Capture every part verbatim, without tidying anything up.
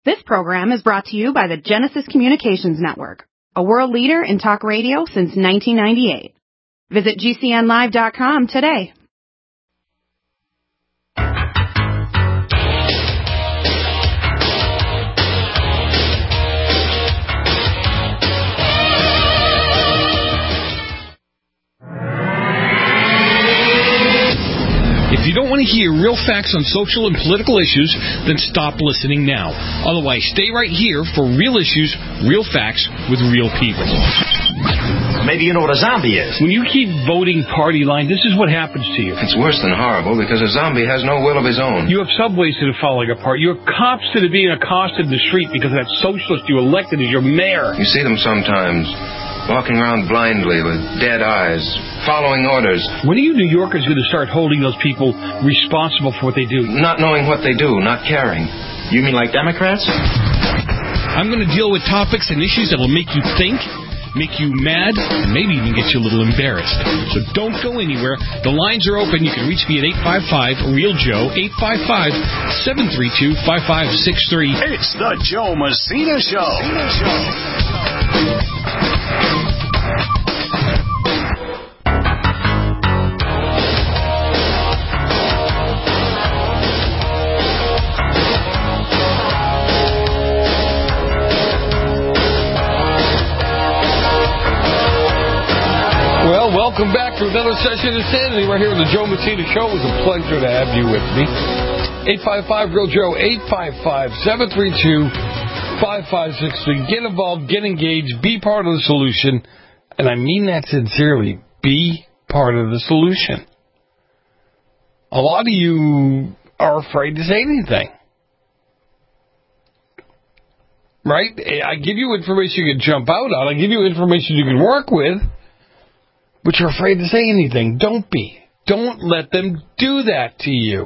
This program is brought to you by the Genesis Communications Network, a world leader in talk radio since nineteen ninety-eight. Visit G C N live dot com today. If you don't want to hear real facts on social and political issues, then stop listening now. Otherwise, stay right here for real issues, real facts, with real people. Maybe you know what a zombie is. When you keep voting party line, this is what happens to you. It's worse than horrible because a zombie has no will of his own. You have subways that are falling apart. You have cops that are being accosted in the street because that socialist you elected as your mayor. You see them sometimes walking around blindly with dead eyes, following orders. When are you New Yorkers going to start holding those people responsible for what they do? Not knowing what they do, not caring. You mean like Democrats? I'm going to deal with topics and issues that will make you think, make you mad, and maybe even get you a little embarrassed. So don't go anywhere. The lines are open. You can reach me at eight five five, real Joe, eight five five, seven three two, five five six three. It's the Joe Messina Show. Messina Show. Well, welcome back to another session of Insanity right here on the Joe Messina Show. It was a pleasure to have you with me. eight five five, real Joe, eight five five, seven three two, five five six three. Get involved, get engaged, be part of the solution. And I mean that sincerely. Be part of the solution. A lot of you are afraid to say anything. Right? I give you information you can jump out on. I give you information you can work with. But you're afraid to say anything. Don't be. Don't let them do that to you.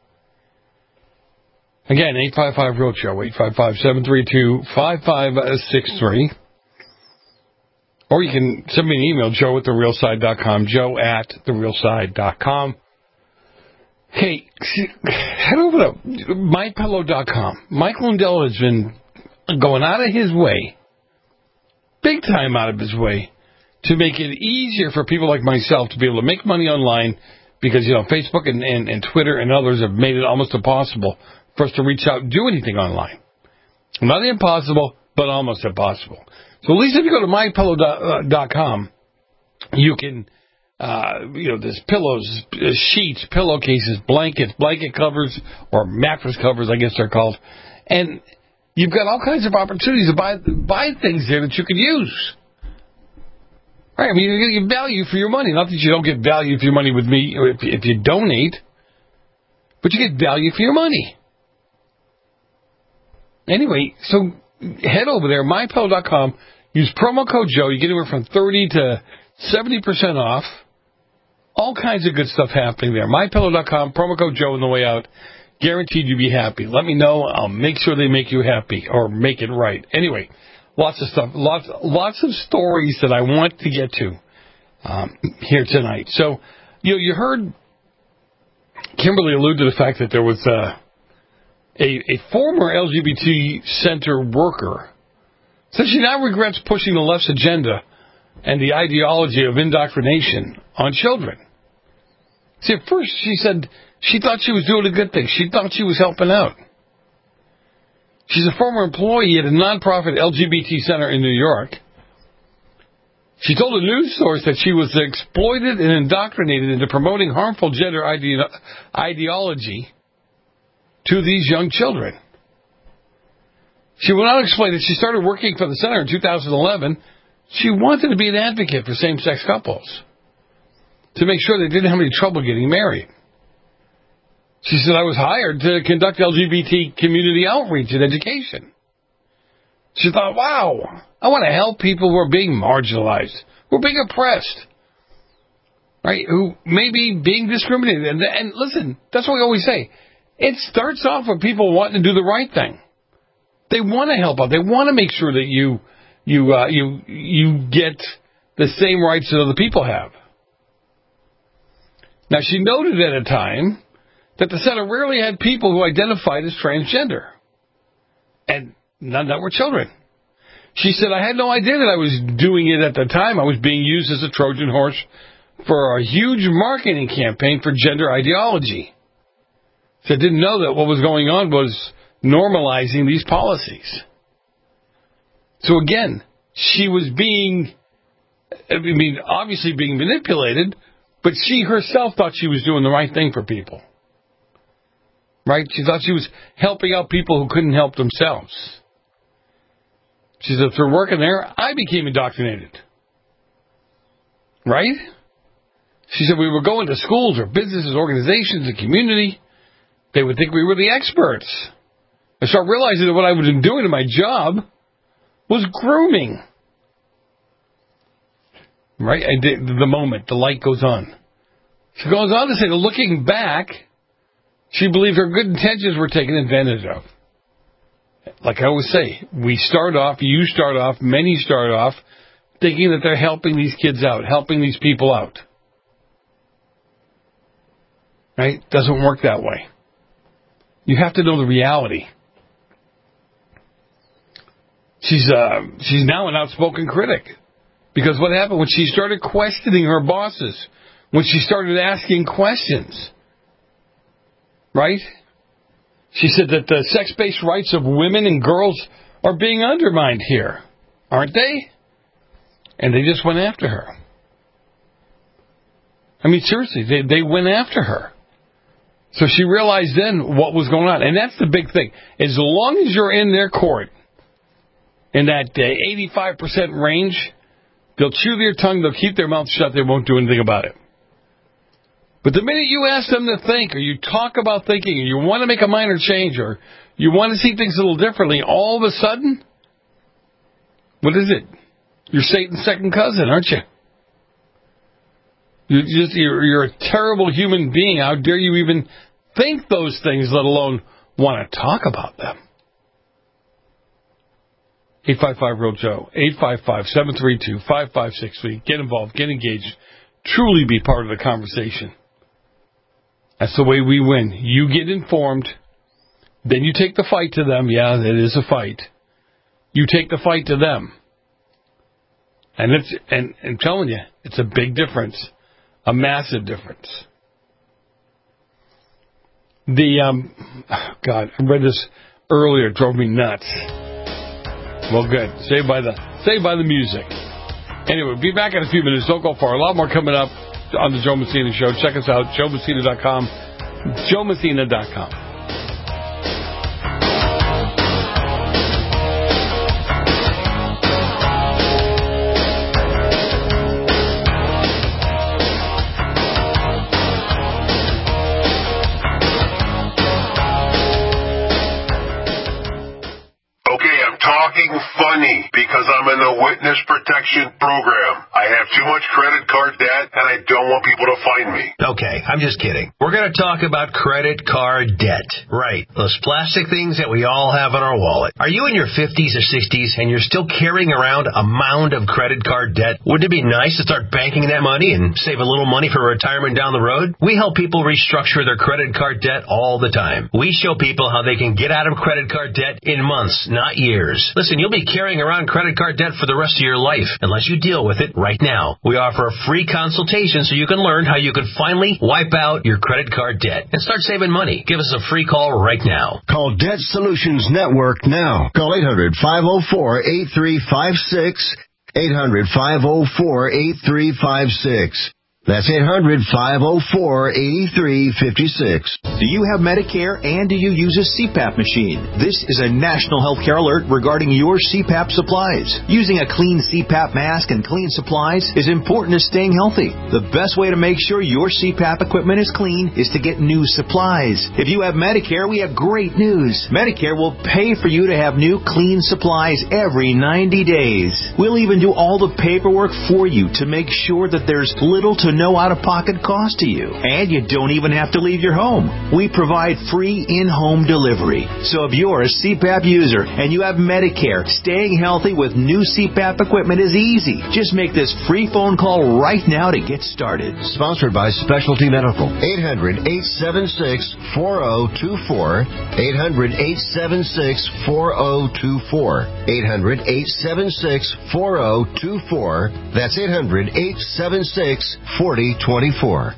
Again, eight five five, real Joe, eight five five, seven three two, five five six three. Or you can send me an email, joe at the real side dot com, joe at the real side dot com. Hey, head over to my pillow dot com. Mike Lindell has been going out of his way, big time out of his way, to make it easier for people like myself to be able to make money online because, you know, Facebook and, and, and Twitter and others have made it almost impossible for us to reach out and do anything online. Not impossible, but almost impossible. So at least if you go to my pillow dot com, you can, uh, you know, there's pillows, sheets, pillowcases, blankets, blanket covers, or mattress covers, I guess they're called. And you've got all kinds of opportunities to buy, buy things there that you can use. Right, I mean, you get value for your money. Not that you don't get value for your money with me if, if you donate, but you get value for your money. Anyway, so head over there, my pillow dot com, use promo code Joe. You get anywhere from thirty to seventy percent off. All kinds of good stuff happening there. my pillow dot com, promo code Joe on the way out. Guaranteed you'll be happy. Let me know. I'll make sure they make you happy or make it right. Anyway. Lots of stuff, lots, lots of stories that I want to get to um, here tonight. So, you know, you heard Kimberly allude to the fact that there was uh, a, a former L G B T center worker said she now regrets pushing the left's agenda and the ideology of indoctrination on children. See, at first she said she thought she was doing a good thing. She thought she was helping out. She's a former employee at a nonprofit L G B T center in New York. She told a news source that she was exploited and indoctrinated into promoting harmful gender ide- ideology to these young children. She went on to explain that she started working for the center in two thousand eleven. She wanted to be an advocate for same-sex couples to make sure they didn't have any trouble getting married. She said, I was hired to conduct L G B T community outreach and education. She thought, wow, I want to help people who are being marginalized, who are being oppressed, right? Who may be being discriminated. And, and listen, that's what we always say. It starts off with people wanting to do the right thing. They want to help out. They want to make sure that you, you, uh, you, you get the same rights that other people have. Now, she noted at a time that the center rarely had people who identified as transgender. and none that were children. She said, I had no idea that I was doing it at the time. I was being used as a Trojan horse for a huge marketing campaign for gender ideology. So I didn't know that what was going on was normalizing these policies. So again, she was being, I mean, obviously being manipulated, but she herself thought she was doing the right thing for people. Right? She thought she was helping out people who couldn't help themselves. She said, through working there, I became indoctrinated. Right? She said, we were going to schools or businesses, organizations, and community. They would think we were the experts. I started realizing that what I was doing in my job was grooming. Right? And the moment the light goes on. She goes on to say that looking back, she believed her good intentions were taken advantage of. Like I always say, we start off, you start off, many start off, thinking that they're helping these kids out, helping these people out. Right? Doesn't work that way. You have to know the reality. She's uh, she's now an outspoken critic. Because what happened when she started questioning her bosses, when she started asking questions, right? She said that the sex-based rights of women and girls are being undermined here, aren't they? And they just went after her. I mean, seriously, they, they went after her. So she realized then what was going on. And that's the big thing. As long as you're in their court, in that uh, eighty-five percent range, they'll chew their tongue, they'll keep their mouth shut, they won't do anything about it. But the minute you ask them to think, or you talk about thinking, and you want to make a minor change, or you want to see things a little differently, all of a sudden, what is it? You're Satan's second cousin, aren't you? You're, just, you're, you're a terrible human being. How dare you even think those things, let alone want to talk about them? eight five five real Joe, eight five five, seven three two, five five six three. Get involved, get engaged, truly be part of the conversation. That's the way we win. You get informed, then you take the fight to them. Yeah, it is a fight. You take the fight to them. And it's and I'm telling you, it's a big difference. A massive difference. The um oh God, I read this earlier, it drove me nuts. Well, good. Saved by the saved by the music. Anyway, we'll be back in a few minutes. Don't go far. A lot more coming up on the Joe Messina Show. Check us out, joe messina dot com. joe messina dot com. Funny, because I'm in the witness protection program. I have too much credit card debt, and I don't want people to find me. Okay, I'm just kidding. We're going to talk about credit card debt. Right, those plastic things that we all have in our wallet. Are you in your fifties or sixties, and you're still carrying around a mound of credit card debt? Wouldn't it be nice to start banking that money and save a little money for retirement down the road? We help people restructure their credit card debt all the time. We show people how they can get out of credit card debt in months, not years. Listen, you'll be carrying around credit card debt for the rest of your life unless you deal with it right now. We offer a free consultation so you can learn how you can finally wipe out your credit card debt and start saving money. Give us a free call right now. Call Debt Solutions Network now. Call eight hundred, five oh four, eight three five six. eight hundred, five oh four, eight three five six. That's eight hundred, five oh four, eight three five six. Do you have Medicare and do you use a C PAP machine? This is a national healthcare alert regarding your C PAP supplies. Using a clean C PAP mask and clean supplies is important to staying healthy. The best way to make sure your C PAP equipment is clean is to get new supplies. If you have Medicare, we have great news. Medicare will pay for you to have new clean supplies every ninety days. We'll even do all the paperwork for you to make sure that there's little to no out-of-pocket cost to you. And you don't even have to leave your home. We provide free in-home delivery. So if you're a C PAP user and you have Medicare, staying healthy with new C PAP equipment is easy. Just make this free phone call right now to get started. Sponsored by Specialty Medical. eight hundred, eight seven six, four zero two four. eight hundred, eight seven six, four zero two four. eight hundred, eight seven six, four zero two four. That's eight hundred, eight seven six, four zero two four.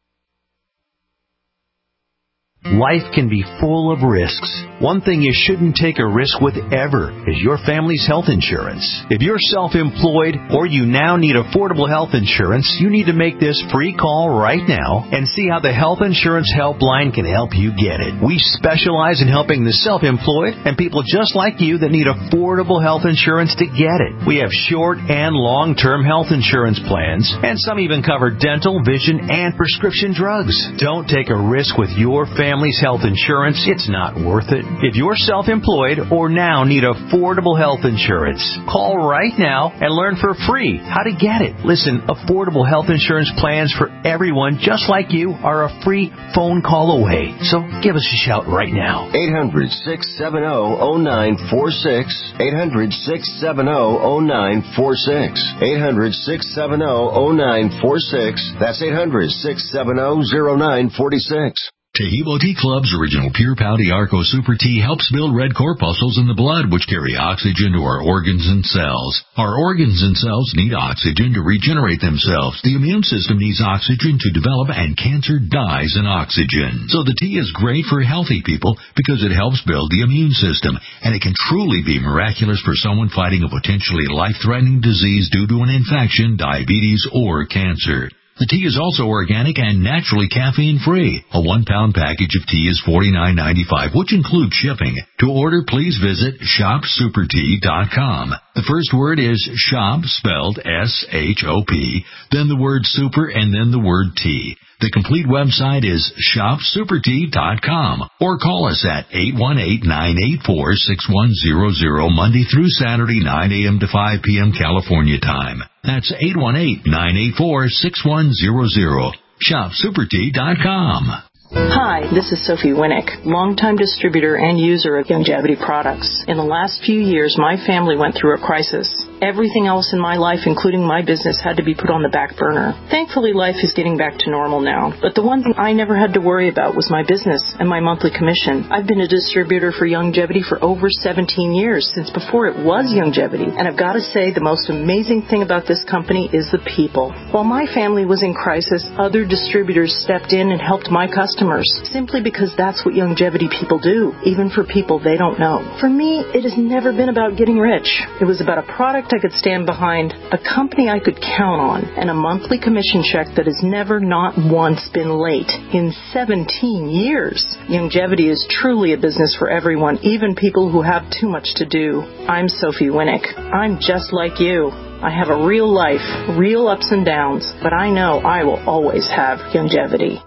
Life can be full of risks. One thing you shouldn't take a risk with ever is your family's health insurance. If you're self-employed or you now need affordable health insurance, you need to make this free call right now and see how the Health Insurance Helpline can help you get it. We specialize in helping the self-employed and people just like you that need affordable health insurance to get it. We have short and long-term health insurance plans, and some even cover dental, vision, and prescription drugs. Don't take a risk with your family. Family's health insurance, it's not worth it. If you're self-employed or now need affordable health insurance, call right now and learn for free how to get it. Listen, affordable health insurance plans for everyone just like you are a free phone call away. So give us a shout right now. eight hundred, six seven zero, zero nine four six. eight hundred, six seven zero, zero nine four six. eight hundred, six seven zero, zero nine four six. That's eight hundred, six seven zero, zero nine four six. Taheebo Tea Club's original Pure Pouty Arco Super Tea helps build red corpuscles in the blood, which carry oxygen to our organs and cells. Our organs and cells need oxygen to regenerate themselves. The immune system needs oxygen to develop, and cancer dies in oxygen. So the tea is great for healthy people because it helps build the immune system, and it can truly be miraculous for someone fighting a potentially life-threatening disease due to an infection, diabetes, or cancer. The tea is also organic and naturally caffeine-free. A one-pound package of tea is forty-nine ninety-five, which includes shipping. To order, please visit shop super tea dot com. The first word is shop, spelled S H O P, then the word super, and then the word tea. The complete website is shop super tea dot com, or call us at eight one eight, nine eight four, six one zero zero Monday through Saturday, nine a.m. to five p.m. California time. That's eight one eight, nine eight four, six one zero zero. shop super tea dot com. Hi, this is Sophie Winnick, longtime distributor and user of Youngevity products. In the last few years, my family went through a crisis. Everything else in my life, including my business, had to be put on the back burner. Thankfully, life is getting back to normal now. But the one thing I never had to worry about was my business and my monthly commission. I've been a distributor for Youngevity for over seventeen years, since before it was Youngevity. And I've got to say, the most amazing thing about this company is the people. While my family was in crisis, other distributors stepped in and helped my customers, simply because that's what Youngevity people do, even for people they don't know. For me, it has never been about getting rich. It was about a product I could stand behind, a company I could count on, and a monthly commission check that has never, not once, been late in seventeen years. Youngevity is truly a business for everyone, even people who have too much to do. I'm Sophie Winnick. I'm just like you. I have a real life, real ups and downs, but I know I will always have Youngevity.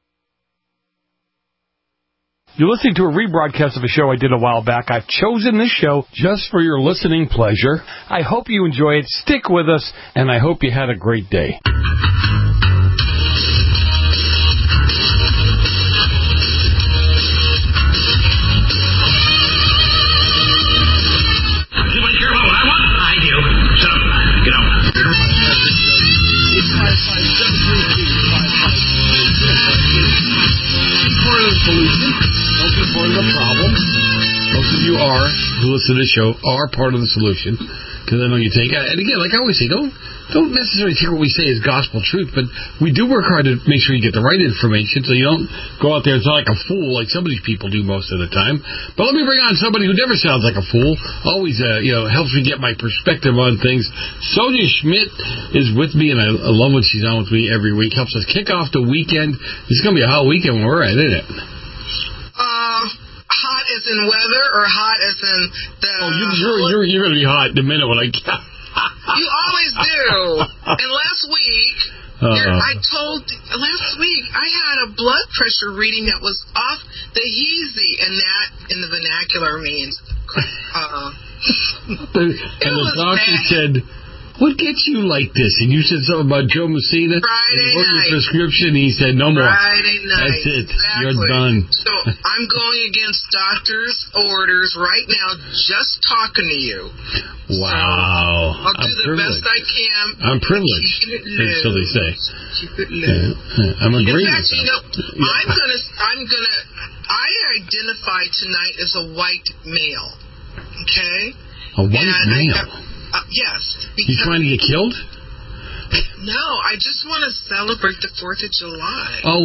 You're listening to a rebroadcast of a show I did a while back. I've chosen this show just for your listening pleasure. I hope you enjoy it. Stick with us, and I hope you had a great day. Part of the problem. Most of you are, who listen to the show, are part of the solution. Because I know you take, and again, like I always say, don't don't necessarily take what we say as gospel truth, but we do work hard to make sure you get the right information so you don't go out there and sound like a fool like some of these people do most of the time. But let me bring on somebody who never sounds like a fool. Always, uh, you know, helps me get my perspective on things. Sonia Schmidt is with me, and I, I love when she's on with me every week. Helps us kick off the weekend. It's going to be a hot weekend when we're at, isn't it? Uh, hot as in weather, or hot as in the... Oh, you, you're, you're, you're going to be hot in a minute when I... You always do. And last week, uh, I told... Last week, I had a blood pressure reading that was off the heezy, and that, in the vernacular, means... Uh, and the doctor bad. said... What gets you like this? And you said something about Joe Messina. Friday and night. Your prescription. And he said, no more. Friday night. That's it. Exactly. You're done. So I'm going against doctor's orders right now, just talking to you. Wow. So I'll do I'm the privileged. best I can. I'm privileged. Keep So they say. Keep it low. Yeah. I'm agreeing. In fact, with you know, yeah. I'm gonna, I'm gonna, I identify tonight as a white male. Okay. A white and male. Have, uh, yes. You trying to get killed? No, I just want to celebrate the Fourth of July. Oh.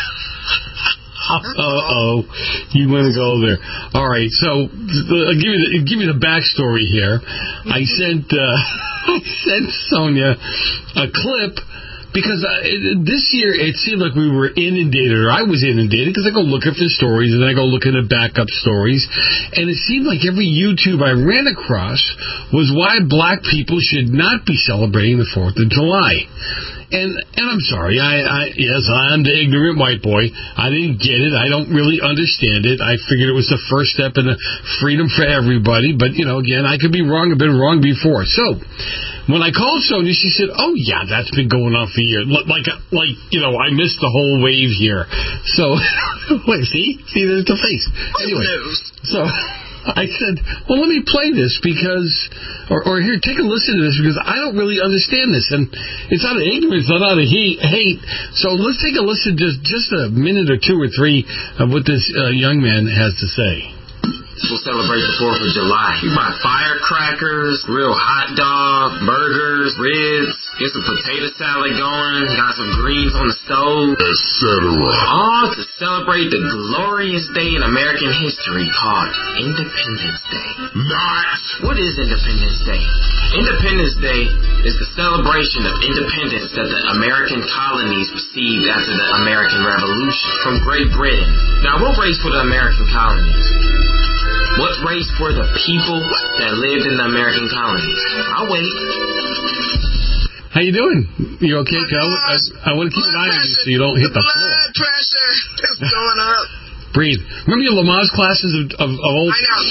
Uh-oh. You want to go there. All right, so I'll give you the, give you the backstory here. I sent uh, I sent Sonia a clip because I, this year it seemed like we were inundated, or I was inundated, because I go looking for stories, and then I go looking at backup stories, and it seemed like every YouTube I ran across was why black people should not be celebrating the fourth of July. And and I'm sorry, I, I yes, I'm the ignorant white boy. I didn't get it. I don't really understand it. I figured it was the first step in the freedom for everybody. But, you know, again, I could be wrong. I've been wrong before. So when I called Sonia, she said, oh, yeah, that's been going on for years. Like, like you know, I missed the whole wave here. So, wait, see? See, there's the face. Anyway, so I said, well, let me play this because, or, or here, take a listen to this because I don't really understand this. And it's out of ignorance, not out of he, hate. So let's take a listen, just, just a minute or two or three of what this uh, young man has to say. We'll celebrate the fourth of July. We buy firecrackers, real hot dog, burgers, ribs, get some potato salad going, got some greens on the stove, et cetera. All to celebrate the glorious day in American history called Independence Day. Not. What is Independence Day? Independence Day is the celebration of independence that the American colonies received after the American Revolution from Great Britain. Now, what race were the American colonies? What race were the people that lived in the American colonies? I'll wait. How you doing? You okay, Kel? I, I want to keep an eye on you so you don't hit the, the floor. Blood pressure is going up. Breathe. Remember your Lamaze classes of, of, of old... I know.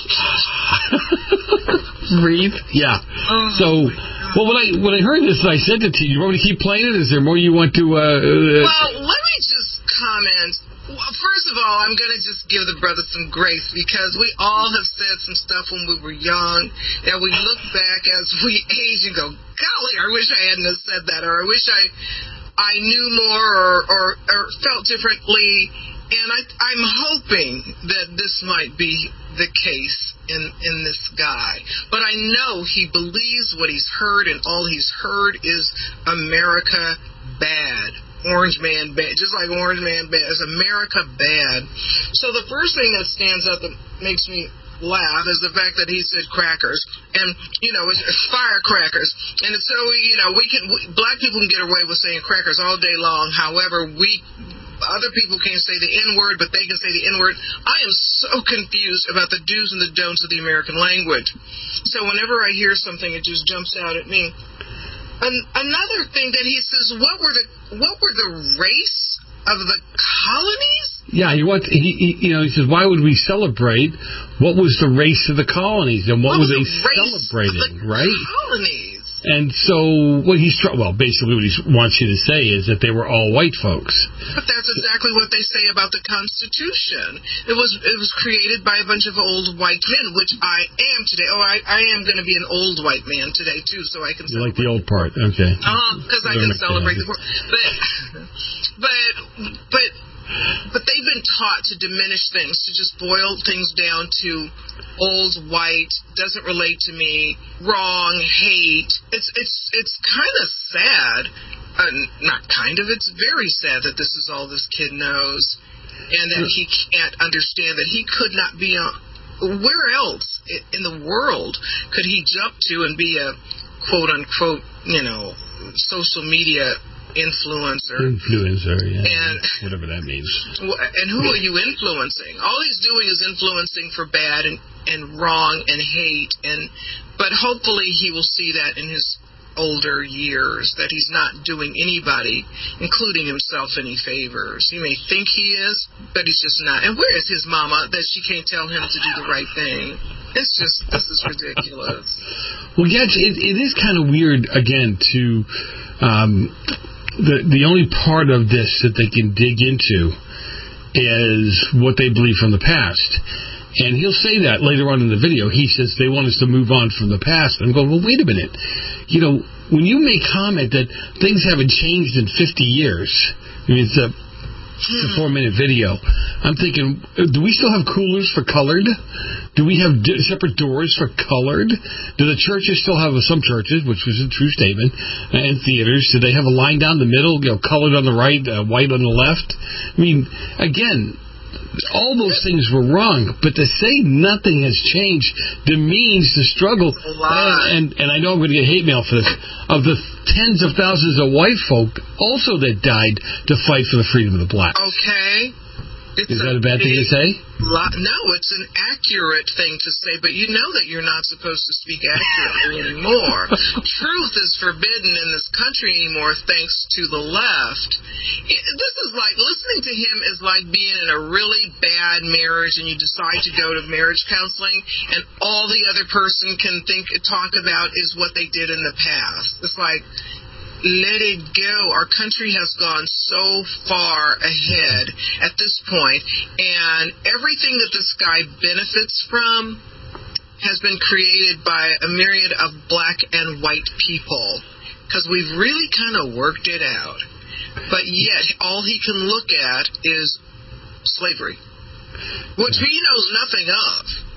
Breathe? Yeah. Oh, so, well, when I when I heard this, I sent it to you. You want me to keep playing it? Is there more you want to... Uh, uh, well, let me just comment. Well, first of all, I'm going to just give the brother some grace because we all have said some stuff when we were young that we look back as we age and go, golly, I wish I hadn't have said that, or I wish I I knew more or, or, or felt differently. And I, I'm hoping that this might be the case in, in this guy. But I know he believes what he's heard, and all he's heard is America bad. Orange Man bad, just like Orange Man bad. Is America bad? So the first thing that stands out that makes me laugh is the fact that he said crackers, and you know, it's, it's firecrackers, and it's so you know we can we, black people can get away with saying crackers all day long. However, we other people can't say the N word, but they can say the N word. I am so confused about the do's and the don'ts of the American language. So whenever I hear something, it just jumps out at me. An, another thing that he says, what were the what were the race of the colonies? Yeah, he wants. He, he you know he says, why would we celebrate? What was the race of the colonies, and what, what were they the celebrating? The right? Colonies. And so what he's trying, well, basically what he wants you to say is that they were all white folks. But that's exactly what they say about the Constitution. It was it was created by a bunch of old white men, which I am today. Oh, I, I am going to be an old white man today too, so I can. You like the old part, okay? Uh huh. Because I can celebrate the. But but but. But they've been taught to diminish things, to just boil things down to old, white, doesn't relate to me, wrong, hate. It's it's it's kind of sad. Uh, not kind of. It's very sad that this is all this kid knows, and that he can't understand that he could not be a. Where else in the world could he jump to and be a quote unquote, you know, social media influencer. Influencer, yeah. And, whatever that means. And who are you influencing? All he's doing is influencing for bad and, and wrong and hate. And but hopefully he will see that in his older years, that he's not doing anybody, including himself, any favors. He may think he is, but he's just not. And where is his mama that she can't tell him to do the right thing? It's just, this is ridiculous. Well, yeah, it, it is kind of weird, again, to, um, the, the only part of this that they can dig into is what they believe from the past. And he'll say that later on in the video. He says they want us to move on from the past. I'm going, well, wait a minute. You know, when you make comment that things haven't changed in fifty years, I mean, it's a, it's a four-minute video. I'm thinking, do we still have coolers for colored? Do we have d- separate doors for colored? Do the churches still have, some churches, which was a true statement, uh, and theaters, do they have a line down the middle, you know, colored on the right, uh, white on the left? I mean, again, all those things were wrong, but to say nothing has changed demeans the struggle. And, and, and I know I'm going to get hate mail for this. Of the tens of thousands of white folk also that died to fight for the freedom of the blacks. Okay. It's Is that a bad thing to say? Lot, no, it's an accurate thing to say, but you know that you're not supposed to speak accurately anymore. Truth is forbidden in this country anymore thanks to the left. It, this is like, listening to him is like being in a really bad marriage and you decide to go to marriage counseling and all the other person can think, talk about is what they did in the past. It's like, let it go. Our country has gone so far ahead at this point, and everything that this guy benefits from has been created by a myriad of black and white people, because we've really kind of worked it out. But yet, all he can look at is slavery, which he knows nothing of.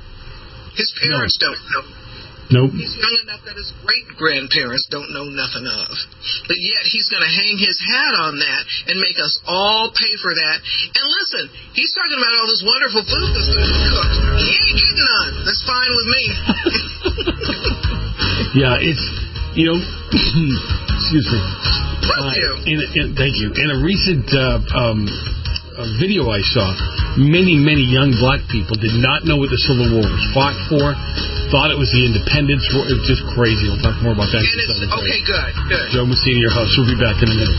His parents no. don't know. Nope. He's young enough that his great-grandparents don't know nothing of. But yet he's going to hang his hat on that and make us all pay for that. And listen, he's talking about all this wonderful food that's going to be cooked. He ain't getting none. That's fine with me. Yeah, it's, you know, excuse me. Thank uh, you. In a, in, thank you. In a recent uh, um, a video I saw, many, many young black people did not know what the Civil War was fought for, thought it was the independence war. It was just crazy. We'll talk more about that. And it's, okay, good, good. Joe Messina, your host. We'll be back in a minute.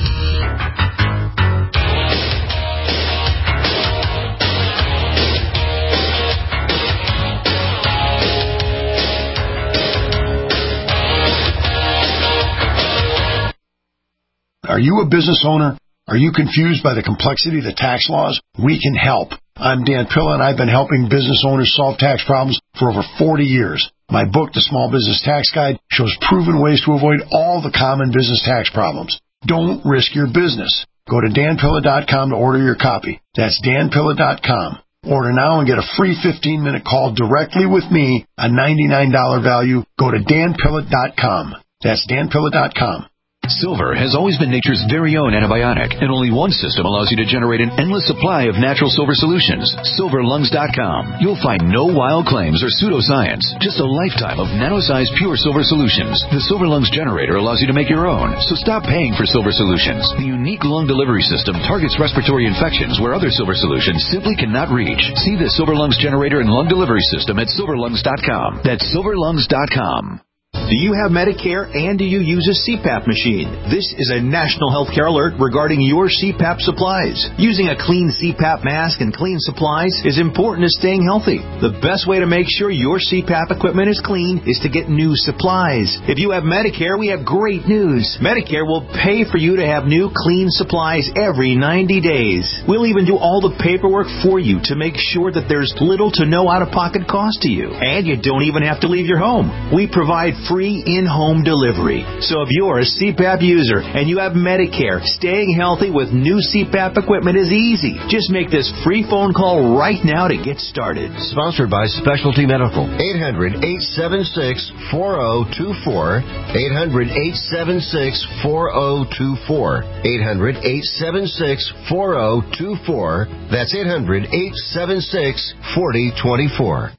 Are you a business owner? Are you confused by the complexity of the tax laws? We can help. I'm Dan Pilla, and I've been helping business owners solve tax problems for over forty years. My book, The Small Business Tax Guide, shows proven ways to avoid all the common business tax problems. Don't risk your business. Go to dan pilla dot com to order your copy. That's dan pilla dot com. Order now and get a free fifteen-minute call directly with me, a ninety-nine dollars value. Go to dan pilla dot com. That's dan pilla dot com. Silver has always been nature's very own antibiotic, and only one system allows you to generate an endless supply of natural silver solutions. silver lungs dot com. You'll find no wild claims or pseudoscience, just a lifetime of nano-sized pure silver solutions. The Silver Lungs generator allows you to make your own, so stop paying for silver solutions. The unique lung delivery system targets respiratory infections where other silver solutions simply cannot reach. See the Silver Lungs generator and lung delivery system at silver lungs dot com. That's silver lungs dot com. Do you have Medicare and do you use a C PAP machine? This is a national healthcare alert regarding your C PAP supplies. Using a clean C PAP mask and clean supplies is important to staying healthy. The best way to make sure your C PAP equipment is clean is to get new supplies. If you have Medicare, we have great news. Medicare will pay for you to have new clean supplies every ninety days. We'll even do all the paperwork for you to make sure that there's little to no out-of-pocket cost to you. And you don't even have to leave your home. We provide free in-home delivery. So if you're a C PAP user and you have Medicare, staying healthy with new C PAP equipment is easy. Just make this free phone call right now to get started. Sponsored by Specialty Medical. eight hundred, eight seven six, four zero two four. eight hundred, eight seven six, four zero two four. eight hundred, eight seven six, four zero two four. That's eight hundred, eight seven six, four zero two four.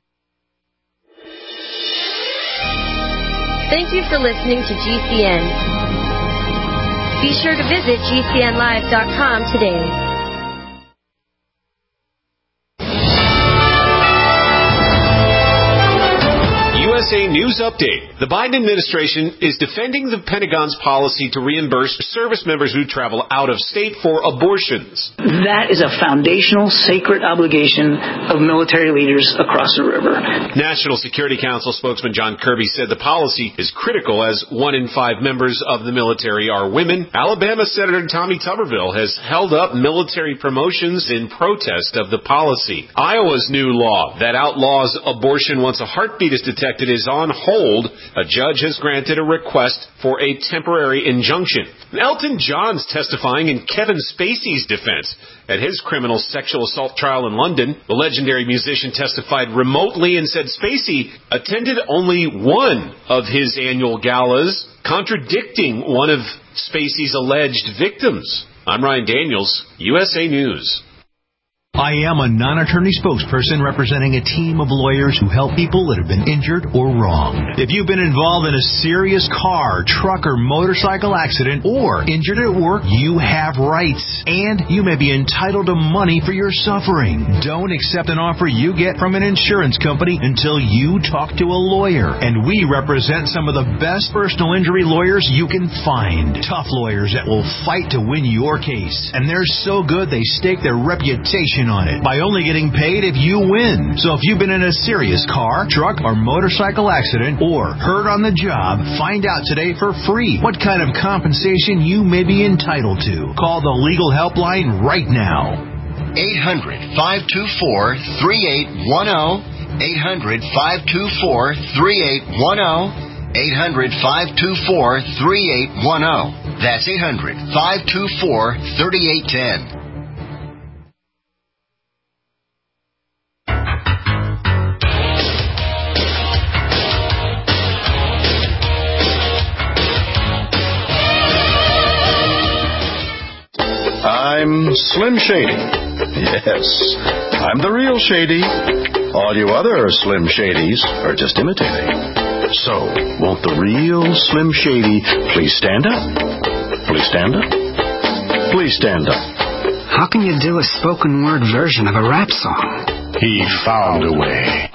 Thank you for listening to G C N. Be sure to visit G C N live dot com today. U S S A News Update. The Biden administration is defending the Pentagon's policy to reimburse service members who travel out of state for abortions. That is a foundational, sacred obligation of military leaders across the river. National Security Council spokesman John Kirby said the policy is critical as one in five members of the military are women. Alabama Senator Tommy Tuberville has held up military promotions in protest of the policy. Iowa's new law that outlaws abortion once a heartbeat is detected is on hold. A judge has granted a request for a temporary injunction. Elton John's testifying in Kevin Spacey's defense at his criminal sexual assault trial in London. The legendary musician testified remotely and said Spacey attended only one of his annual galas, contradicting one of Spacey's alleged victims. I'm Ryan Daniels, U S A News. I am a non-attorney spokesperson representing a team of lawyers who help people that have been injured or wronged. If you've been involved in a serious car, truck, or motorcycle accident or injured at work, you have rights, and you may be entitled to money for your suffering. Don't accept an offer you get from an insurance company until you talk to a lawyer, and we represent some of the best personal injury lawyers you can find. Tough lawyers that will fight to win your case, and they're so good they stake their reputation on it by only getting paid if you win. So if you've been in a serious car, truck, or motorcycle accident or hurt on the job, find out today for free what kind of compensation you may be entitled to. Call the legal helpline right now. eight hundred, five two four, three eight one zero. eight hundred, five two four, three eight one zero. eight hundred, five two four, three eight one zero. That's eight hundred, five two four, three eight one zero. I'm Slim Shady. Yes, I'm the real Shady. All you other Slim Shadys are just imitating. So, won't the real Slim Shady please stand up? Please stand up? Please stand up. How can you do a spoken word version of a rap song? He found a way.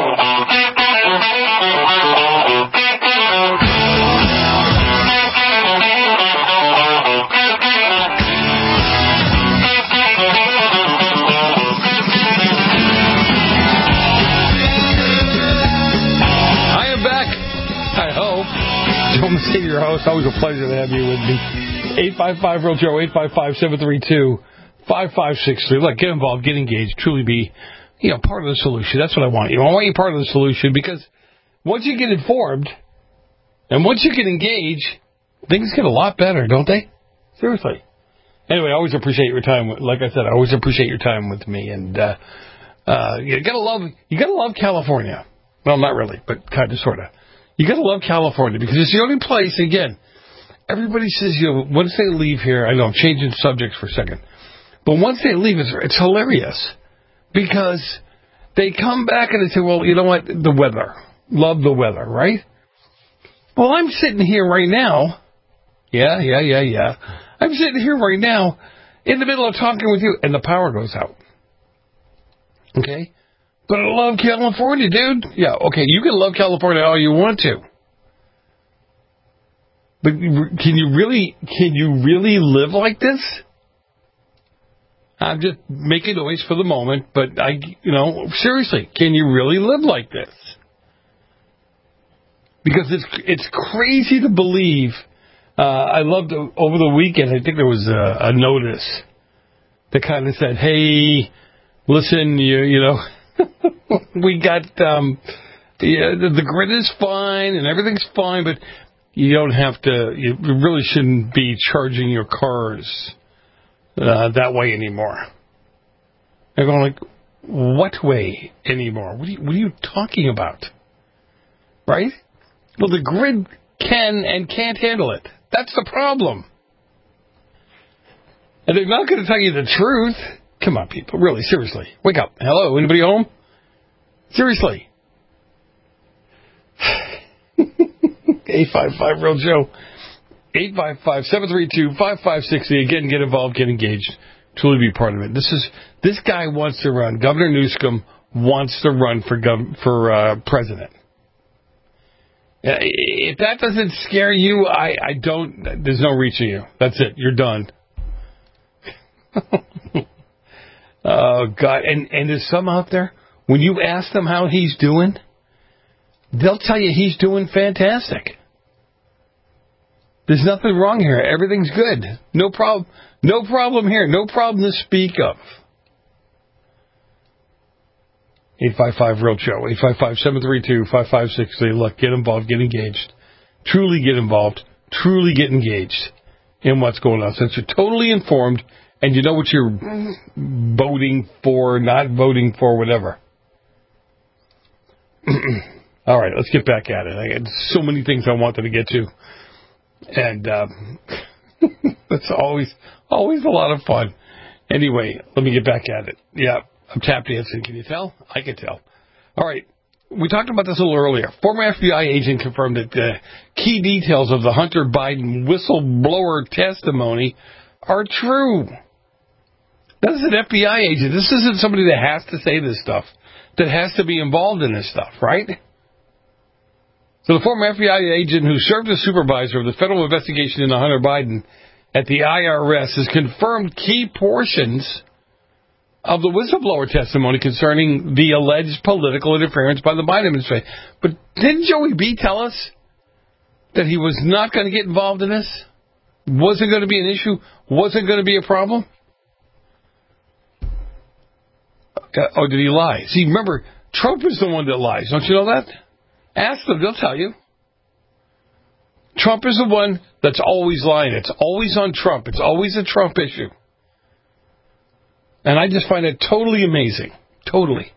Your host, always a pleasure to have you with me. eight five five real Joe, eight five five, seven three two, five five six three. Look, get involved, get engaged, truly be, you know, part of the solution. That's what I want you. I want you part of the solution because once you get informed and once you get engaged, things get a lot better, don't they? Seriously. Anyway, I always appreciate your time. Like I said, I always appreciate your time with me. And uh, uh, you gotta love, you gotta love California. Well, not really, but kind of, sort of. You got to love California because it's the only place, again, everybody says, you know, once they leave here, I know I'm changing subjects for a second, but once they leave, it's, it's hilarious because they come back and they say, well, you know what, the weather, love the weather, right? Well, I'm sitting here right now, yeah, yeah, yeah, yeah, I'm sitting here right now in the middle of talking with you and the power goes out, okay? But I love California, dude. Yeah, okay, you can love California all you want to. But can you really, can you really live like this? I'm just making noise for the moment, but I, you know, seriously, can you really live like this? Because it's it's crazy to believe. Uh, I loved over the weekend. I think there was a, a notice that kind of said, "Hey, listen, you you know." we got um, the, the grid is fine and everything's fine, but you don't have to. You really shouldn't be charging your cars uh, that way anymore. They're going like, what way anymore? What are, you, what are you talking about? Right? Well, the grid can and can't handle it. That's the problem. And they're not going to tell you the truth. Come on, people. Really, seriously. Wake up. Hello? Anybody home? Seriously. eight five five real Joe. eight five five, seven three two, five five six zero. Again, get involved, get engaged. Truly be part of it. This is this guy wants to run. Governor Newsom wants to run for gov- for uh, president. Uh, if that doesn't scare you, I, I don't, there's no reaching you. That's it. You're done. Oh, God. And, and there's some out there, when you ask them how he's doing, they'll tell you he's doing fantastic. There's nothing wrong here. Everything's good. No problem. No problem here. No problem to speak of. eight five five real Joe. eight five five, seven three two, five five six three. Look, get involved. Get engaged. Truly get involved. Truly get engaged in what's going on. Since you're totally informed and you know what you're voting for, not voting for, whatever. All right, let's get back at it. I got so many things I wanted to get to. And uh, it's always always a lot of fun. Anyway, let me get back at it. Yeah, I'm tap dancing. Can you tell? I can tell. All right. We talked about this a little earlier. Former F B I agent confirmed that the key details of the Hunter Biden whistleblower testimony are true. This is an F B I agent. This isn't somebody that has to say this stuff, that has to be involved in this stuff, right? So the former F B I agent who served as supervisor of the federal investigation into Hunter Biden at the I R S has confirmed key portions of the whistleblower testimony concerning the alleged political interference by the Biden administration. But didn't Joey B tell us that he was not going to get involved in this? Wasn't going to be an issue? Wasn't going to be a problem? Uh, oh, did he lie? See, remember, Trump is the one that lies. Don't you know that? Ask them. They'll tell you. Trump is the one that's always lying. It's always on Trump. It's always a Trump issue. And I just find it totally amazing. Totally.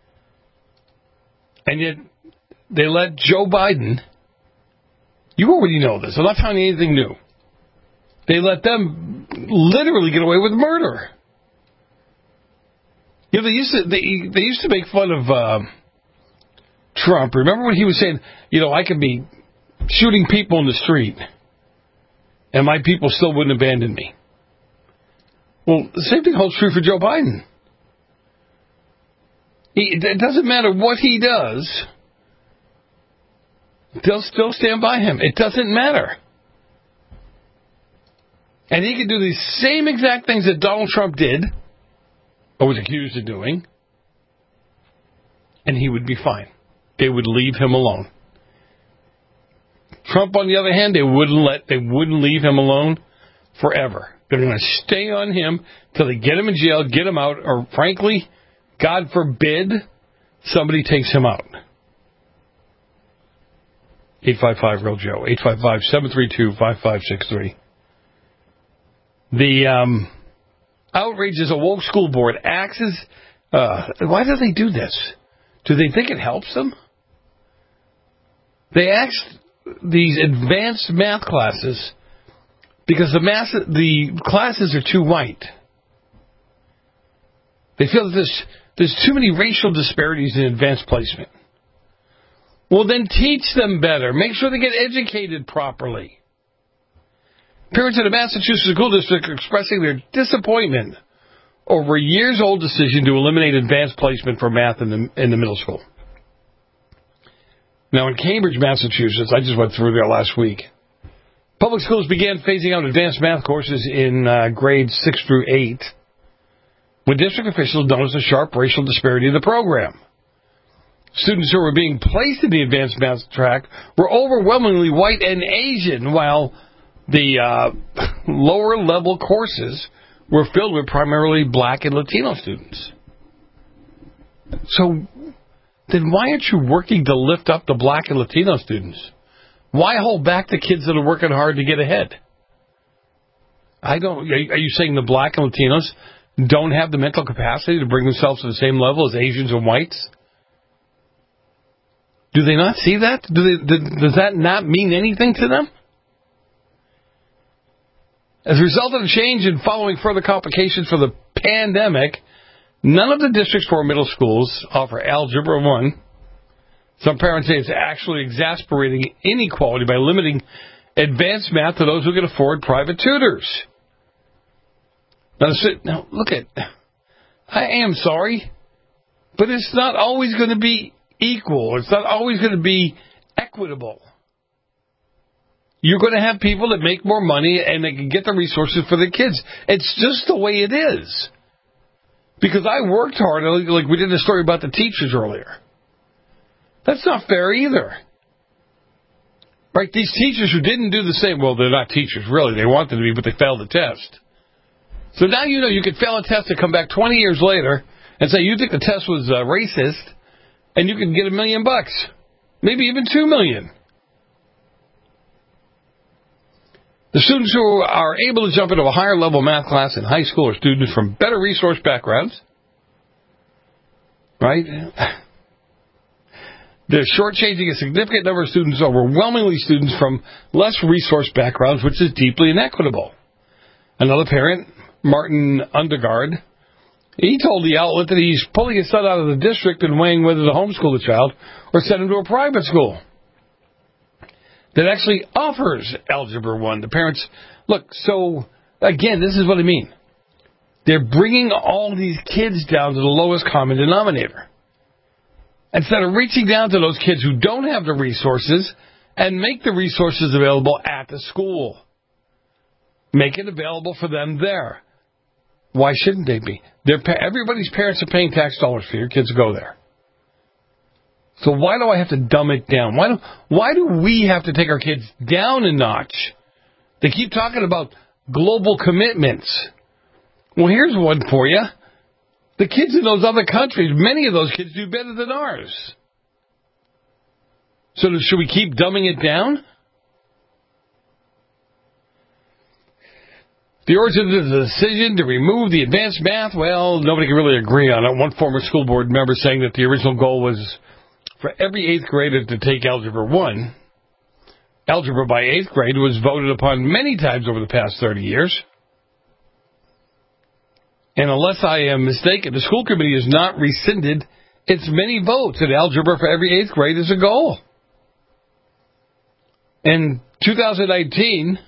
And yet, they let Joe Biden, you already know this, I'm not telling you anything new. They let them literally get away with murder. You know, they used to, they, they used to make fun of uh, Trump. Remember when he was saying, you know, I could be shooting people in the street and my people still wouldn't abandon me. Well, the same thing holds true for Joe Biden. He, it doesn't matter what he does, they'll still stand by him. It doesn't matter. And he can do the same exact things that Donald Trump did, or was accused of doing, and he would be fine. They would leave him alone. Trump, on the other hand, they wouldn't let, they wouldn't leave him alone forever. They're going to stay on him till they get him in jail, get him out, or frankly, God forbid, somebody takes him out. eight five five real Joe. eight five five, seven three two, five five six three. The um, outrage is a woke school board acts as... Uh, why do they do this? Do they think it helps them? They asked these advanced math classes because the mass, the classes are too white. They feel that there's, there's too many racial disparities in advanced placement. Well, then teach them better. Make sure they get educated properly. Parents in a Massachusetts school district are expressing their disappointment over a years-old decision to eliminate advanced placement for math in the, in the middle school. Now, in Cambridge, Massachusetts, I just went through there last week, public schools began phasing out advanced math courses in uh, grades six through eight when district officials noticed a sharp racial disparity in the program. Students who were being placed in the advanced math track were overwhelmingly white and Asian, while the uh, lower-level courses were filled with primarily black and Latino students. So then why aren't you working to lift up the black and Latino students? Why hold back the kids that are working hard to get ahead? I don't. Are you saying the black and Latinos don't have the mental capacity to bring themselves to the same level as Asians and whites? Do they not see that? Do they, does that not mean anything to them? As a result of the change and following further complications for the pandemic, none of the district's four middle schools offer Algebra one. Some parents say it's actually exasperating inequality by limiting advanced math to those who can afford private tutors. Now, now look at, I am sorry, but it's not always going to be equal. It's not always going to be equitable. You're going to have people that make more money and they can get the resources for their kids. It's just the way it is. Because I worked hard, like we did a story about the teachers earlier. That's not fair either. Right? These teachers who didn't do the same, well, they're not teachers, really. They want them to be, but they failed the test. So now you know you could fail a test and come back twenty years later and say you think the test was uh, racist, and you can get a million bucks. Maybe even two million. The students who are able to jump into a higher level math class in high school are students from better resource backgrounds. Right? They're shortchanging a significant number of students, overwhelmingly students from less resource backgrounds, which is deeply inequitable. Another parent, Martin Undergard, he told the outlet that he's pulling his son out of the district and weighing whether to homeschool the child or send him to a private school that actually offers Algebra one. The parents, look, so, again, this is what I mean. They're bringing all these kids down to the lowest common denominator. Instead of reaching down to those kids who don't have the resources and make the resources available at the school. Make it available for them there. Why shouldn't they be? They're, everybody's parents are paying tax dollars for your kids to go there. So why do I have to dumb it down? Why do, why do we have to take our kids down a notch? They keep talking about global commitments. Well, here's one for you. The kids in those other countries, many of those kids do better than ours. So should we keep dumbing it down? The origin of the decision to remove the advanced math, well, nobody can really agree on it. One former school board member saying that the original goal was for every eighth grader to take Algebra one. Algebra by eighth grade was voted upon many times over the past thirty years. And unless I am mistaken, the school committee has not rescinded its many votes that Algebra for every eighth grade is a goal. In two thousand nineteen,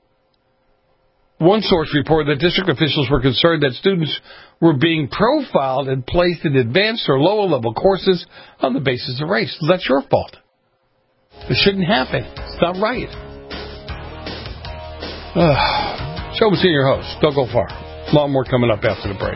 one source reported that district officials were concerned that students were being profiled and placed in advanced or lower-level courses on the basis of race. Well, that's your fault. It shouldn't happen. It's not right. Uh, Joe Messina, your host. Don't go far. A lot more coming up after the break.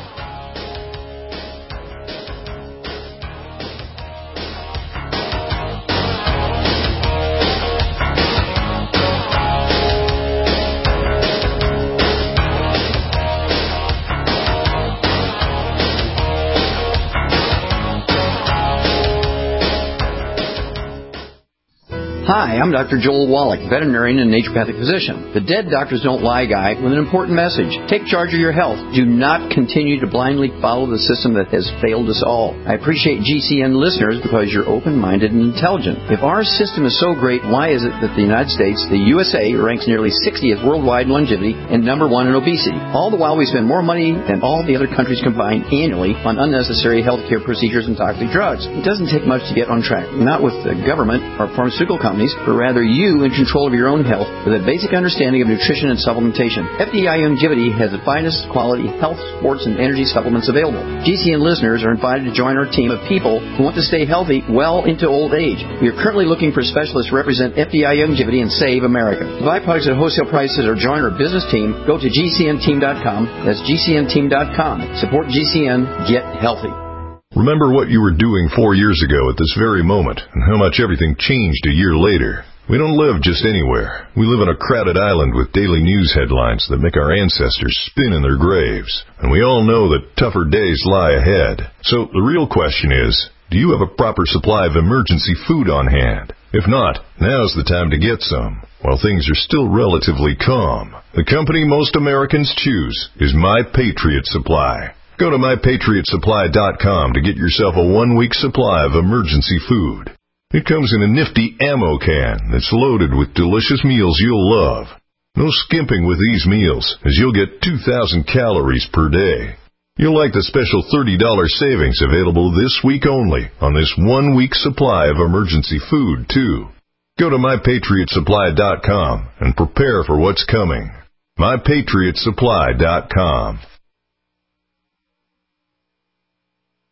Hi, I'm Doctor Joel Wallach, veterinarian and naturopathic physician. The Dead Doctors Don't Lie guy with an important message. Take charge of your health. Do not continue to blindly follow the system that has failed us all. I appreciate G C N listeners because you're open-minded and intelligent. If our system is so great, why is it that the United States, the U S A, ranks nearly sixtieth worldwide in longevity and number one in obesity? All the while we spend more money than all the other countries combined annually on unnecessary healthcare procedures and toxic drugs. It doesn't take much to get on track. Not with the government or pharmaceutical companies, but rather you in control of your own health with a basic understanding of nutrition and supplementation. F D I Longevity has the finest quality health, sports, and energy supplements available. G C N listeners are invited to join our team of people who want to stay healthy well into old age. We are currently looking for specialists to represent F D I Longevity and Save America. To buy products at wholesale prices or join our business team, go to G C N team dot com. That's G C N team dot com. Support G C N. Get healthy. Remember what you were doing four years ago at this very moment and how much everything changed a year later. We don't live just anywhere. We live on a crowded island with daily news headlines that make our ancestors spin in their graves. And we all know that tougher days lie ahead. So the real question is, do you have a proper supply of emergency food on hand? If not, now's the time to get some, while things are still relatively calm. The company most Americans choose is My Patriot Supply. Go to my patriot supply dot com to get yourself a one-week supply of emergency food. It comes in a nifty ammo can that's loaded with delicious meals you'll love. No skimping with these meals, as you'll get two thousand calories per day. You'll like the special thirty dollars savings available this week only on this one-week supply of emergency food, too. Go to my patriot supply dot com and prepare for what's coming. my patriot supply dot com.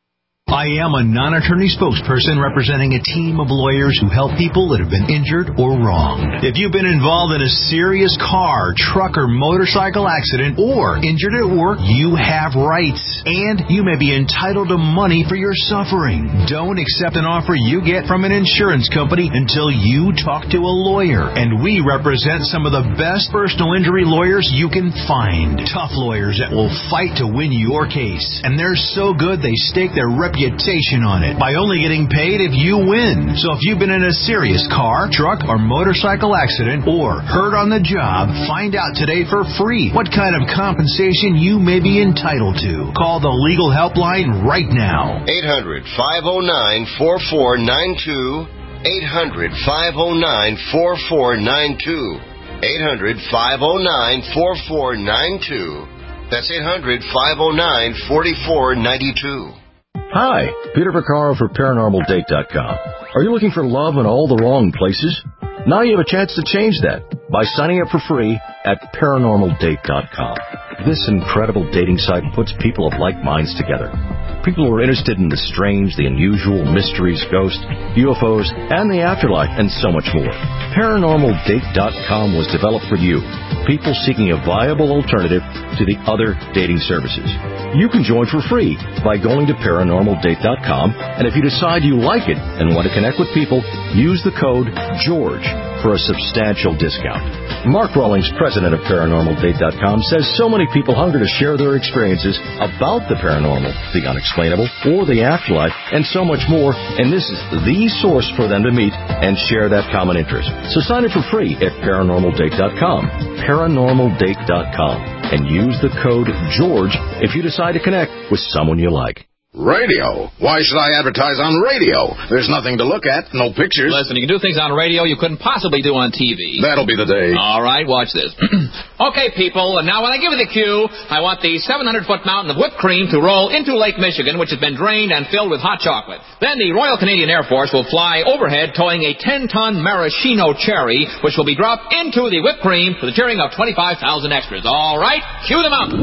I am a non-attorney spokesperson representing a team of lawyers who help people that have been injured or wronged. If you've been involved in a serious car, truck, or motorcycle accident or injured at work, you have rights, and you may be entitled to money for your suffering. Don't accept an offer you get from an insurance company until you talk to a lawyer, and we represent some of the best personal injury lawyers you can find. Tough lawyers that will fight to win your case, and they're so good they stake their reputation on it by only getting paid if you win. So if you've been in a serious car, truck, or motorcycle accident or hurt on the job, find out today for free what kind of compensation you may be entitled to. Call the legal helpline right now. eight hundred, five oh nine, four four nine two. eight hundred, five oh nine, four four nine two. eight hundred, five oh nine, four four nine two. That's eight hundred, five oh nine, four four nine two. Hi, Peter Vaccaro for Paranormal Date dot com. Are you looking for love in all the wrong places? Now you have a chance to change that by signing up for free at Paranormal Date dot com. This incredible dating site puts people of like minds together. People who are interested in the strange, the unusual, mysteries, ghosts, U F Os, and the afterlife, and so much more. Paranormal Date dot com was developed for you, people seeking a viable alternative to the other dating services. You can join for free by going to Paranormal Date dot com, and if you decide you like it and want to connect with people, use the code GEORGE for a substantial discount. Mark Rawlings, president of Paranormal Date dot com, says so many people hunger to share their experiences about the paranormal, the unexplainable, or the afterlife, and so much more, and this is the source for them to meet and share that common interest. So sign up for free at Paranormal Date dot com, Paranormal Date dot com, and use the code GEORGE if you decide to connect with someone you like. Radio? Why should I advertise on radio? There's nothing to look at, no pictures. Listen, you can do things on radio you couldn't possibly do on T V. That'll be the day. All right, watch this. Okay, people, and now when I give you the cue, I want the seven hundred foot mountain of whipped cream to roll into Lake Michigan, which has been drained and filled with hot chocolate. Then the Royal Canadian Air Force will fly overhead towing a ten ton maraschino cherry, which will be dropped into the whipped cream for the cheering of twenty-five thousand extras. All right, cue them up.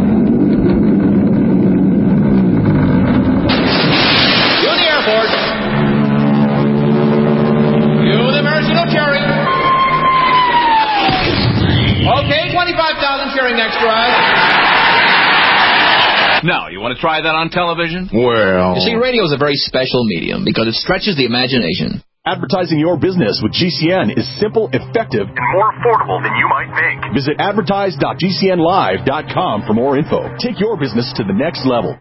twenty-five thousand cheering extras. Now, you want to try that on television? Well... You see, radio is a very special medium because it stretches the imagination. Advertising your business with G C N is simple, effective, and more affordable than you might think. Visit advertise dot G C N live dot com for more info. Take your business to the next level.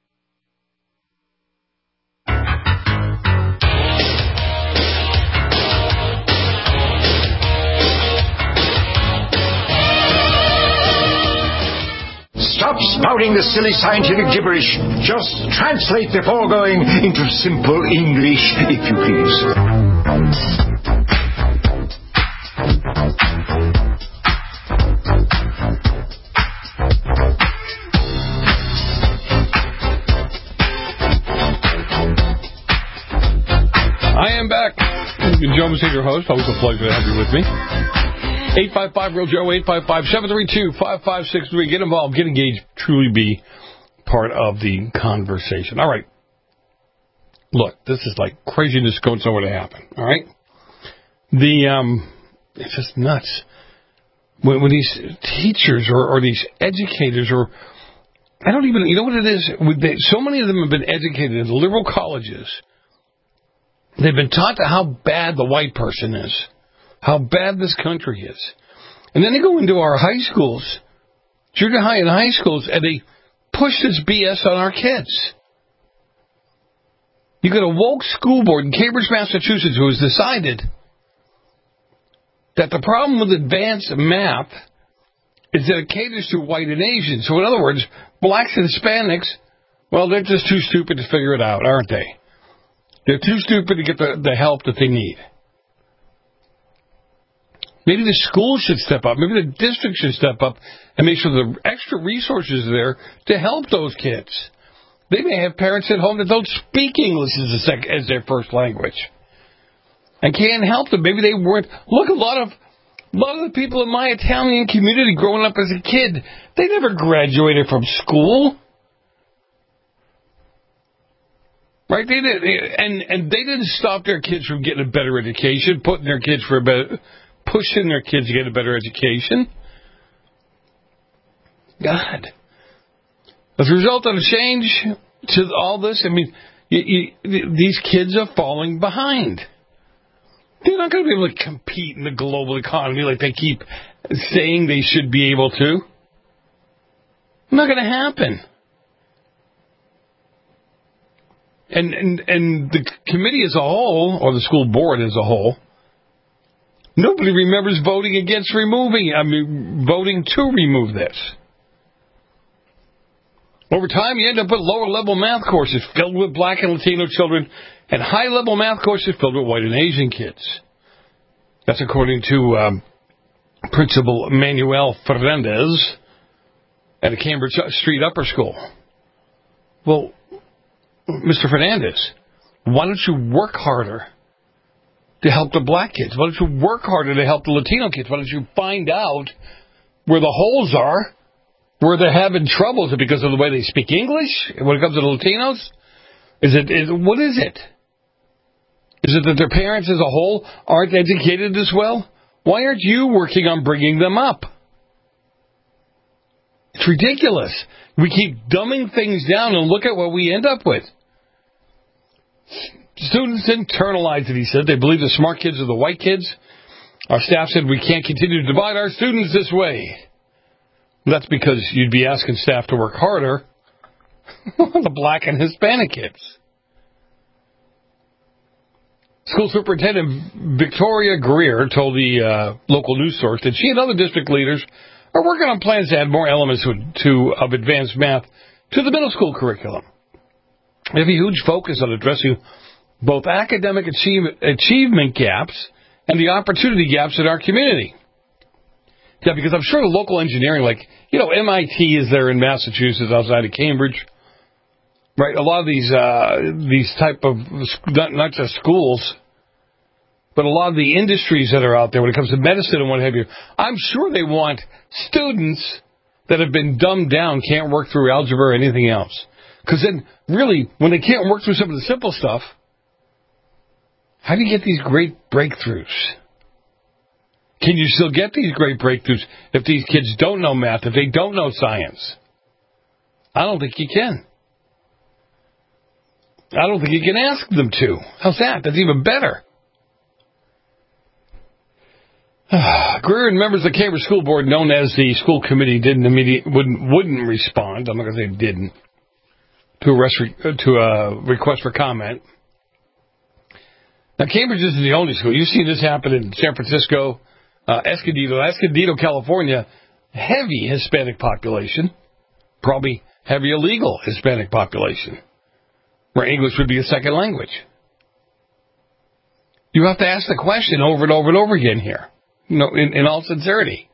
Stop spouting the silly scientific gibberish. Just translate the foregoing into simple English, if you please. I am back. Joe Messina, your host. Always a pleasure to have you with me. eight five five, real Joe, eight five five, seven three two, five five six three. Get involved, get engaged, truly be part of the conversation. All right. Look, this is like craziness going somewhere to happen. All right. The, um, it's just nuts. When, when these teachers or, or these educators or, I don't even, you know what it is? They, so many of them have been educated in liberal colleges. They've been taught how bad the white person is. How bad this country is. And then they go into our high schools, junior high and high schools, and they push this B S on our kids. You got a woke school board in Cambridge, Massachusetts, who has decided that the problem with advanced math is that it caters to white and Asian. So in other words, blacks and Hispanics, well, they're just too stupid to figure it out, aren't they? They're too stupid to get the, the help that they need. Maybe the school should step up. Maybe the district should step up and make sure the extra resources are there to help those kids. They may have parents at home that don't speak English as, a sec- as their first language and can't help them. Maybe they weren't. Look, a lot of a lot of the people in my Italian community growing up as a kid, they never graduated from school. Right? They did, and and they didn't stop their kids from getting a better education, putting their kids for a better, pushing their kids to get a better education. God. As a result of the change to all this, I mean, you, you, these kids are falling behind. They're not going to be able to compete in the global economy like they keep saying they should be able to. Not going to happen. And, and and the committee as a whole, or the school board as a whole, nobody remembers voting against removing, I mean, voting to remove this. Over time, you end up with lower-level math courses filled with black and Latino children and high-level math courses filled with white and Asian kids. That's according to um, Principal Manuel Fernandez at a Cambridge Street Upper School. Well, Mister Fernandez, why don't you work harder to help the black kids? Why don't you work harder to help the Latino kids? Why don't you find out where the holes are, where they're having trouble? Is it because of the way they speak English when it comes to the Latinos? Is it, is, what is it? Is it that their parents as a whole aren't educated as well? Why aren't you working on bringing them up? It's ridiculous. We keep dumbing things down and look at what we end up with. Students internalize it, he said. They believe the smart kids are the white kids. Our staff said we can't continue to divide our students this way. That's because you'd be asking staff to work harder on the black and Hispanic kids. School Superintendent Victoria Greer told the uh, local news source that she and other district leaders are working on plans to add more elements to, to, of advanced math to the middle school curriculum. They have a huge focus on addressing both academic achieve, achievement gaps and the opportunity gaps in our community. Yeah, because I'm sure the local engineering, like, you know, M I T is there in Massachusetts outside of Cambridge. Right, a lot of these uh, these type of, not, not just schools, but a lot of the industries that are out there when it comes to medicine and what have you, I'm sure they want students that have been dumbed down, can't work through algebra or anything else. Because then, really, when they can't work through some of the simple stuff, how do you get these great breakthroughs? Can you still get these great breakthroughs if these kids don't know math, if they don't know science? I don't think you can. I don't think you can ask them to. How's that? That's even better. Greer and members of the Cambridge School Board, known as the school committee, didn't immediate wouldn't wouldn't respond. I'm not going to say didn't to a rest, to a request for comment. Now, Cambridge isn't the only school. You've seen this happen in San Francisco, uh, Escondido, Escondido, California. Heavy Hispanic population, probably heavy illegal Hispanic population, where English would be a second language. You have to ask the question over and over and over again here. You know, in, in all sincerity.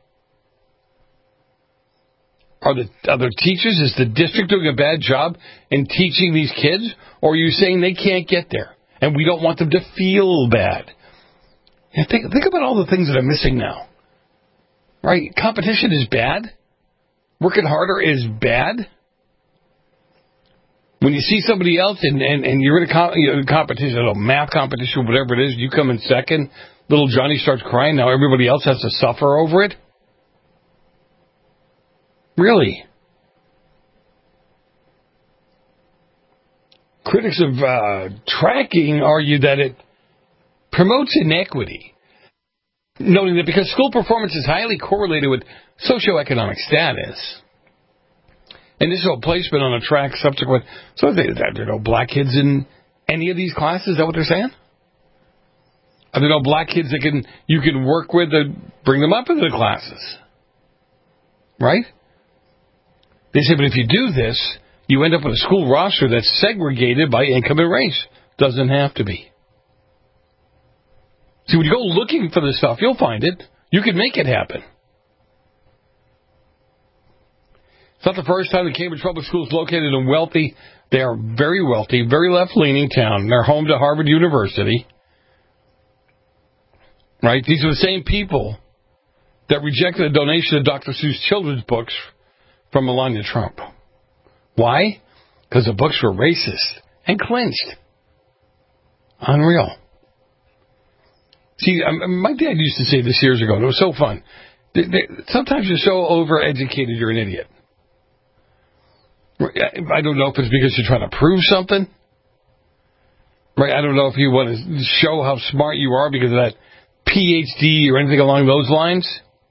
Are the other teachers, is the district doing a bad job in teaching these kids? Or are you saying they can't get there and we don't want them to feel bad? And think, think about all the things that are missing now. Right? Competition is bad. Working harder is bad. When you see somebody else and, and, and you're in a, co- you know, competition, a math competition, whatever it is, you come in second, little Johnny starts crying, now everybody else has to suffer over it? Really? Critics of uh, tracking argue that it promotes inequity, noting that because school performance is highly correlated with socioeconomic status, initial placement on a track, subsequent. So there are no black kids in any of these classes. Is that what they're saying? Are there no black kids that can you can work with to bring them up into the classes? Right? They say, but if you do this, you end up with a school roster that's segregated by income and race. Doesn't have to be. See, when you go looking for this stuff, you'll find it. You can make it happen. It's not the first time the Cambridge Public School is located in wealthy, they are very wealthy, very left-leaning town. They're home to Harvard University. Right? These are the same people that rejected a donation of Doctor Seuss children's books from Melania Trump. Why? Because the books were racist and clinched. Unreal. See, um, my dad used to say this years ago, and it was so fun. They, they, sometimes you're so overeducated, you're an idiot. I don't know if it's because you're trying to prove something. Right? I don't know if you want to show how smart you are because of that P H D or anything along those lines.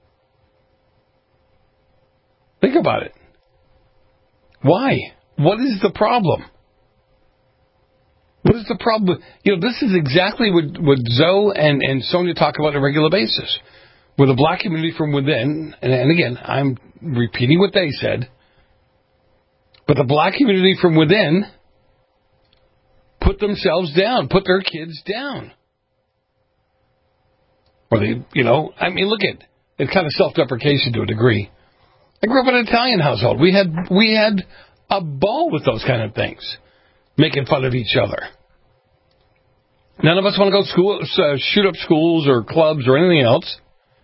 Think about it. Why? What is the problem? What is the problem? You know, this is exactly what, what Zoe and, and Sonia talk about on a regular basis. With the black community from within, and, and again, I'm repeating what they said, but the black community from within put themselves down, put their kids down. Or they, you know, I mean, look at, it's kind of self-deprecation to a degree. I grew up in an Italian household. We had, we had a ball with those kind of things. Making fun of each other. None of us want to go school, uh, shoot up schools or clubs or anything else.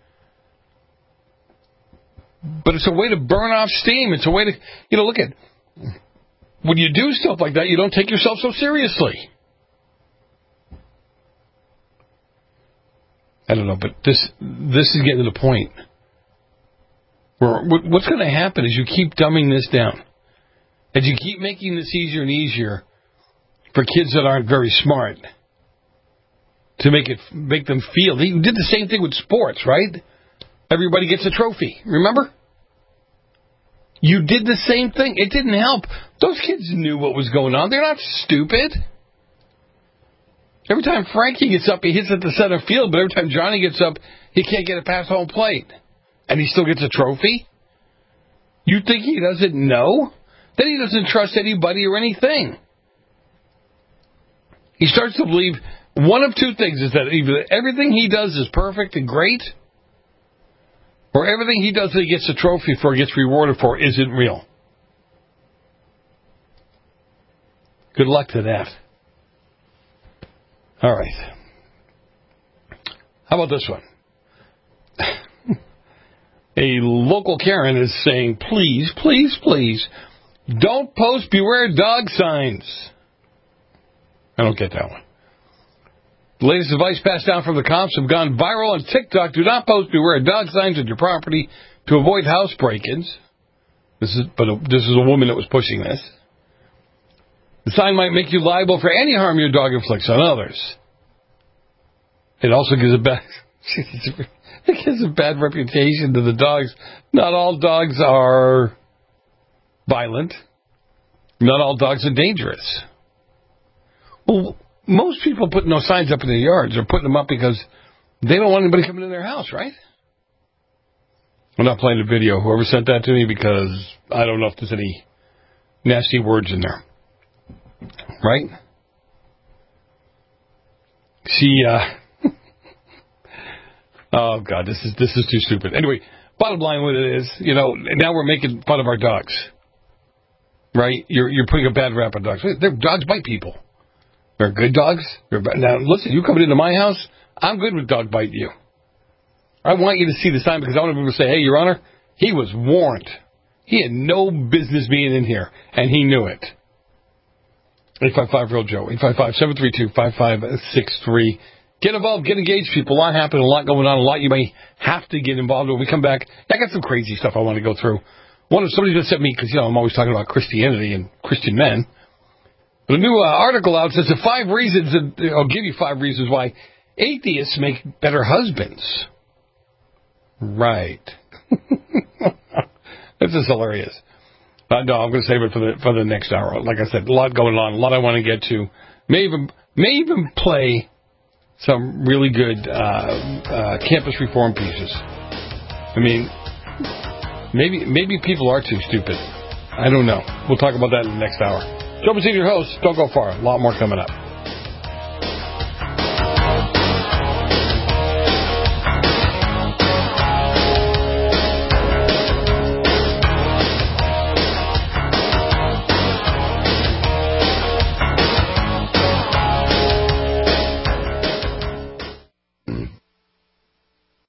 But it's a way to burn off steam. It's a way to, you know, look at, when you do stuff like that, you don't take yourself so seriously. I don't know, but this this is getting to the point where what's going to happen is you keep dumbing this down. As you keep making this easier and easier for kids that aren't very smart to make it make them feel. They did the same thing with sports, right? Everybody gets a trophy. Remember? You did the same thing. It didn't help. Those kids knew what was going on. They're not stupid. Every time Frankie gets up, he hits at the center field, but every time Johnny gets up, he can't get it past home plate. And he still gets a trophy? You think he doesn't know? Then he doesn't trust anybody or anything. He starts to believe one of two things is that either everything he does is perfect and great, or everything he does that he gets a trophy for, gets rewarded for, isn't real. Good luck to that. All right. How about this one? A local Karen is saying, please, please, please, don't post beware dog signs. I don't get that one. The latest advice passed down from the cops have gone viral on TikTok. Do not post beware dog signs on your property to avoid house break-ins. This is, but this is a woman that was pushing this. The sign might make you liable for any harm your dog inflicts on others. It also gives a bad, it gives a bad reputation to the dogs. Not all dogs are violent. Not all dogs are dangerous. Well, most people putting those signs up in their yards are putting them up because they don't want anybody coming in their house, right? I'm not playing the video. Whoever sent that to me, because I don't know if there's any nasty words in there. Right? She, uh, oh God, this is, this is too stupid. Anyway, bottom line what it is, you know, now we're making fun of our dogs. Right? You're, you're putting a bad rap on dogs. They're, dogs bite people. They're good dogs. They're bad. Now, listen, you coming into my house, I'm good with dog biting you. I want you to see the sign because I want people to say, hey, Your Honor, he was warned. He had no business being in here, and he knew it. eight five five, real Joe, eight five five, seven three two, five five six three. Get involved, get engaged, people. A lot happening, a lot going on, a lot you may have to get involved with. When we come back, I got some crazy stuff I want to go through. One of somebody just sent me, because, you know, I'm always talking about Christianity and Christian men. But a new uh, article out says the five reasons, that, I'll give you five reasons why atheists make better husbands. Right. This is hilarious. Uh, no, I'm going to save it for the for the next hour. Like I said, a lot going on, a lot I want to get to. May even may even play some really good uh, uh, campus reform pieces. I mean, maybe maybe people are too stupid. I don't know. We'll talk about that in the next hour. Joe Messina, your host. Don't go far. A lot more coming up.